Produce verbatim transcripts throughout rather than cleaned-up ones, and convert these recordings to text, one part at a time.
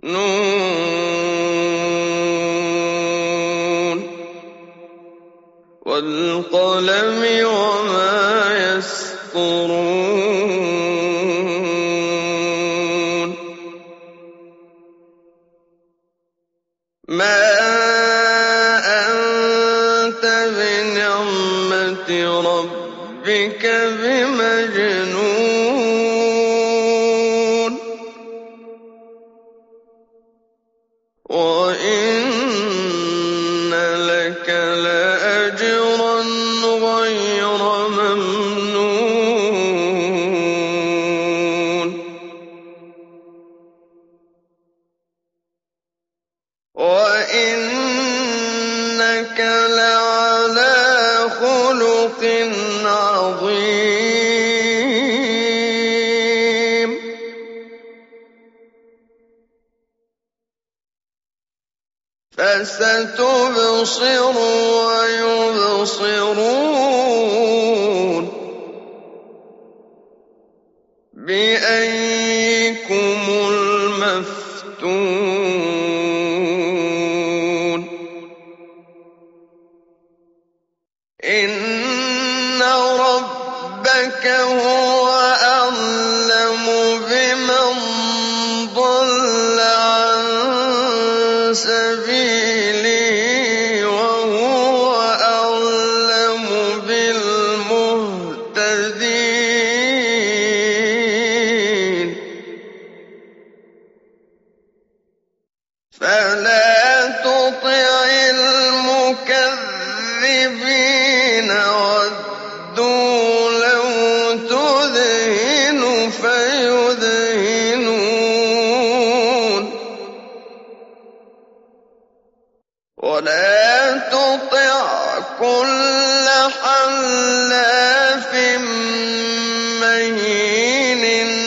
ن ۚ وَالْقَلَمِ وَمَا يَسْطُرُونَ مَا أَنتَ بِنِعْمَةِ رَبِّكَ بِمَجْنُونٍ وَإِنَّ لَكَ لَأَجْرًا غَيْرَ مَمْنُونٍ وَإِنَّكَ لَعَلَىٰ خُلُقٍ عَظِيمٍ فَسَتُبْصِرُ وَيُبْصِرُونَ بِأَييِّكُمُ الْمَفْتُونُ إِنَّ رَبَّكَ هُوَ أَعْلَمُ بِمَن ضَلَّ عَن سَبِيلِهِ وَهُوَ أَعْلَمُ بِالْمُهْتَدِينَ فَلَا تُطِعِ الْمُكَذِّبِينَ وَدُّوا لَوْ تُدْهِنُ فَيُدْهِنُونَ وَلَا تُطِعْ كُلَّ حَلَّافٍ مَّهِينٍ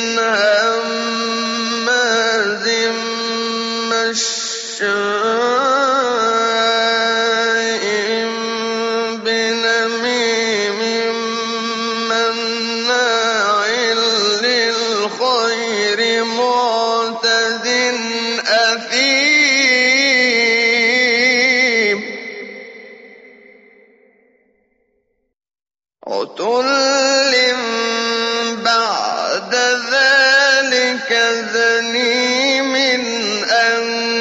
هَمَّازٍ مَّشَّاءٍ بِنَمِيمٍ مَّنَّاعٍ لِّلْخَيْرِ مُعْتَدٍ أَثِيمٍ عُتُلٍّ بَعْدَ ذَٰلِكَ زَنِيمٍ أَن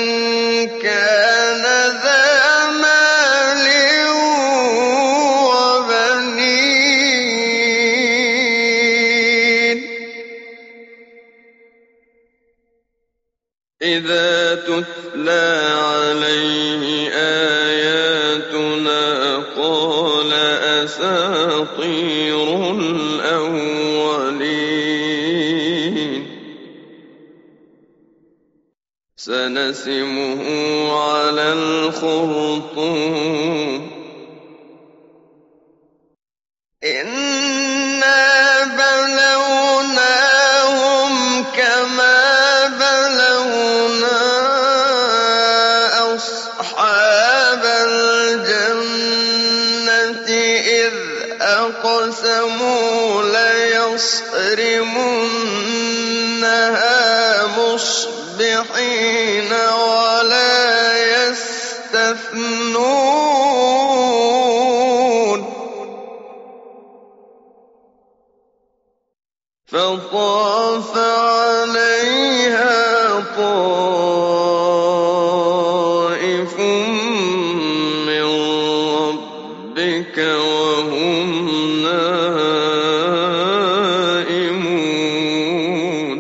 كَانَ ذَا مَالٍ وَبَنِينَ إِذَا تُتْلَىٰ عَلَيْهِ آيَاتُنَا قَالَ أَسَاطِيرُ الْأَوَّلِينَ سَنَسِمُهُ عَلَى الْخُرْطُومِ إِنَّا بَلَوْنَاهُمْ كَمَا بَلَوْنَا أَصْحَابَ الْجَنَّةِ إِذْ أَقْسَمُوا لَيَصْرِمُنَّهَا مُصْبِحِينَ وَلَا يَسْتَثْنُونَ فَطَافَ عَلَيْهَا طَائِفٌ مِّن رَّبِّكَ وَهُمْ نَائِمُونَ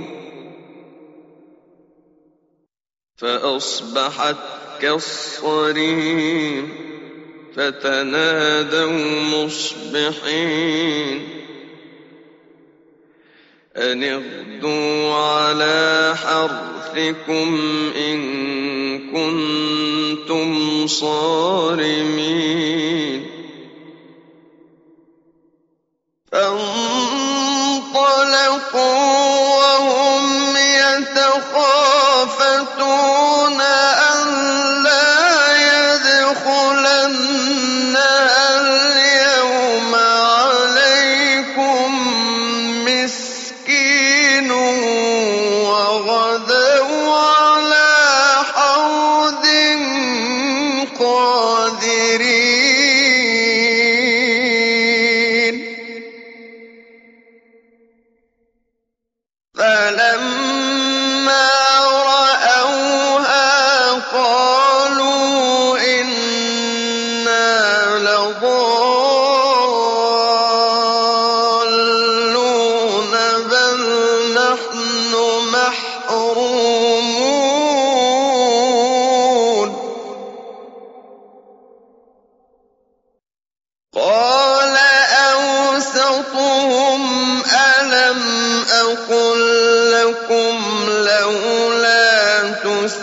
فَأَصْبَحَتْ كَالصَّرِيمِ فَتَنَادَوْا مُصْبِحِينَ أَنِ اغْدُوا عَلَىٰ حَرْثِكُمْ إِن كُنتُمْ صَارِمِينَ فَانطَلَقُوا وَهُمْ يَتَخَافَتُونَ أَلَّا يَدْخُلَنَّهَا الْيَوْمَ عَلَيْكُم مِّسْكِينٌ وَغَدَوْا عَلَىٰ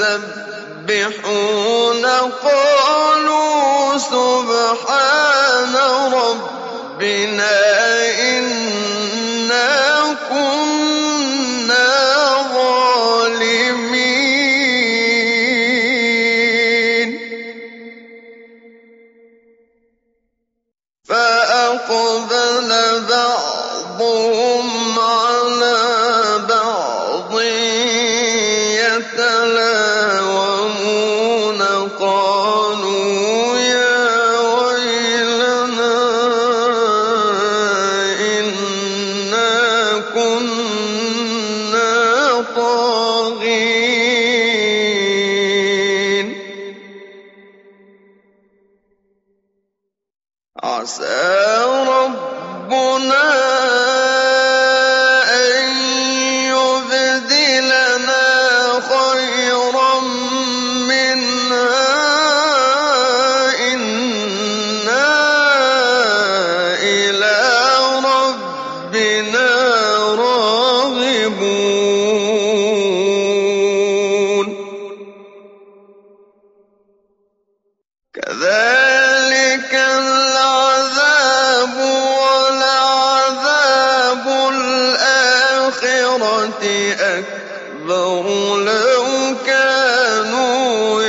يُسَبِّحُونَ قَالُوا سُبْحَانَ رَبِّنَا إِنَّا كُنَّا ظَالِمِينَ فَأَقْبَلَ بَعْضُهُمْ عَلَىٰ بَعْضٍ يَتَلَاوَمُونَ قَالُوا يَا وَيْلَنَا إِنَّا كُنَّا طَاغِينَ عَسَىٰ رَبُّنَا أَن يُبْدِلَنَا خَيْرًا مِّنْهَا إِنَّا إِلَىٰ رَبِّنَا رَاغِبُونَ كَذَٰلِكَ الْعَذَابُ وَلَعَذَابُ الْآخِرَةِ أَكْبَرُ لَوْ كَانُوا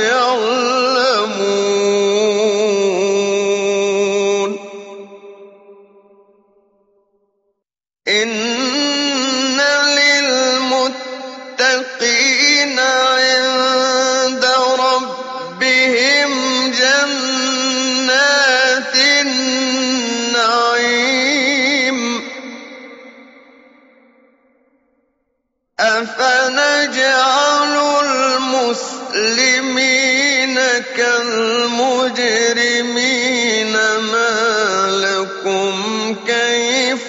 يَعْلَمُونَ إِنَّ لِلْمُتَّقِينَ عِندَ رَبِّهِمْ جَنَّاتِ النَّعِيمِ أَفَنَجْعَلُ الْمُسْلِمِينَ كَالْمُجْرِمِينَ مَا لَكُمْ كَيْفَ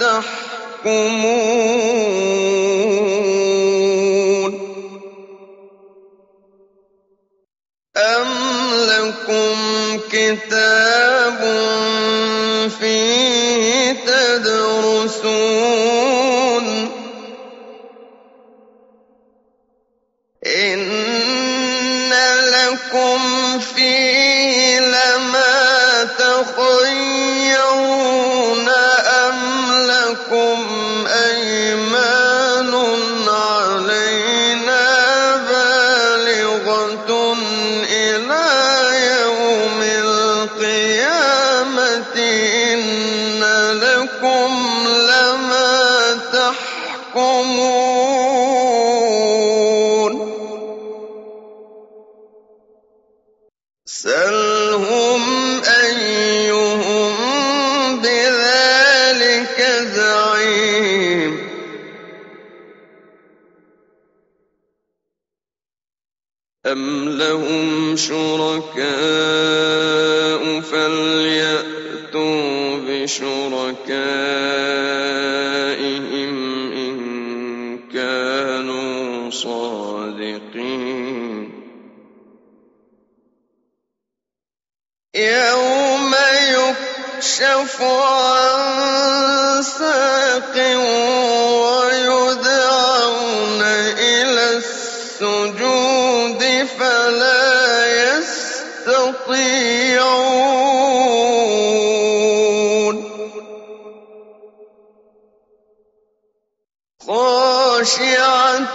تَحْكُمُونَ أَمْ لَكُمْ كِتَابٌ فِيهِ تَدْرُسُونَ إِنَّ لَكُمْ فِيهِ لَمَا تَخَيَّرُونَ أَمْ لَكُمْ أَيْمَانٌ عَلَيْنَا بَالِغَةٌ إِلَىٰ يَوْمِ الْقِيَامَةِ إِنَّ لَكُمْ لَمَا تَحْكُمُونَ سَلْهُمْ أَيُّهُم بِذَٰلِكَ زَعِيمٌ أَمْ لَهُمْ شُرَكَاءُ فَلْيَأْتُوا بِشُرَكَائِهِمْ إِن كَانُوا صَادِقِينَ يَوْمَ يُكْشَفُ عَن سَاقٍ وَيُدْعَوْنَ إِلَى السُّجُودِ فَلَا يَسْتَطِيعُونَ خَاشِعَةً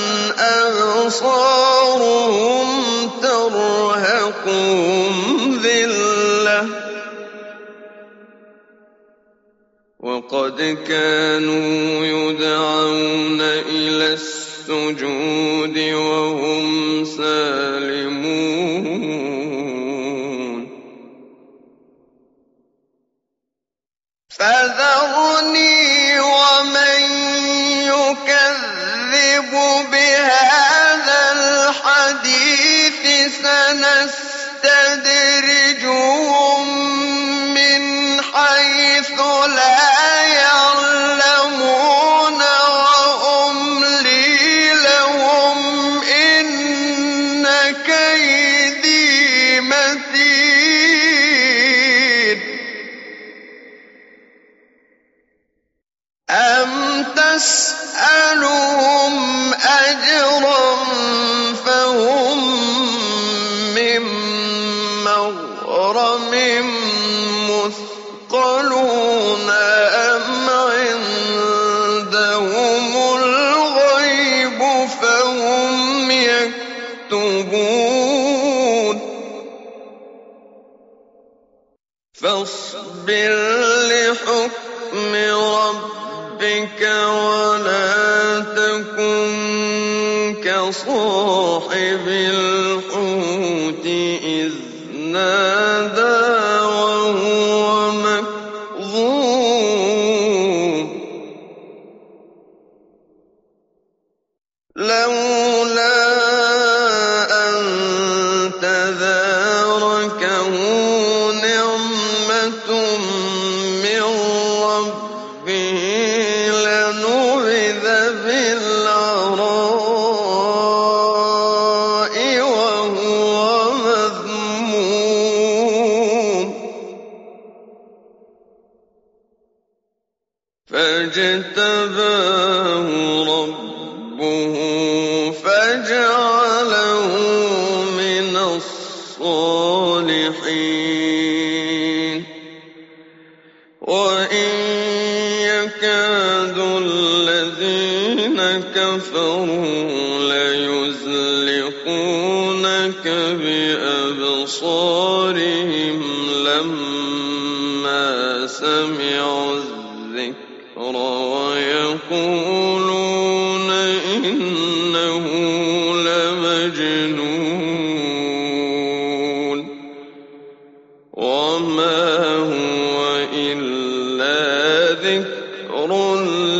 أَبْصَارُهُمْ تَرْهَقُهُمْ ذِلَّةٌ وَقَدْ كَانُوا يُدْعَوْنَ إِلَى السُّجُودِ وَهُمْ سَالِمُونَ فَذَرْنِي وَمَن يُكَذِّبُ بِهَٰذَا الْحَدِيثِ سَنَسْتَدْرِجُهُم مِّنْ حَيْثُ لَا يَعْلَمُونَ وَأُمْلِي لَهُمْ إِنَّ كَيْدِي مَتِينٌ أَمْ تَسْأَلُهُمْ أَجْرًا فَهُمْ أجرم مثقلون أم عندهم الغيب فهم يكتبون فاصبر لحكم ربك ولا تكن كصاحب الحوت إذ نادى وهو مكظوم لولا أن تداركه نعمة من ربه لنبذ بالعراء وهو مذموم فاجتباه ربه فجعله من الصالحين وإن يكاد الذين كفروا ليزلقونك بأبصارهم لما سمعوا الذكر ويقولون إنه لمجنون وما هو إلا ذكر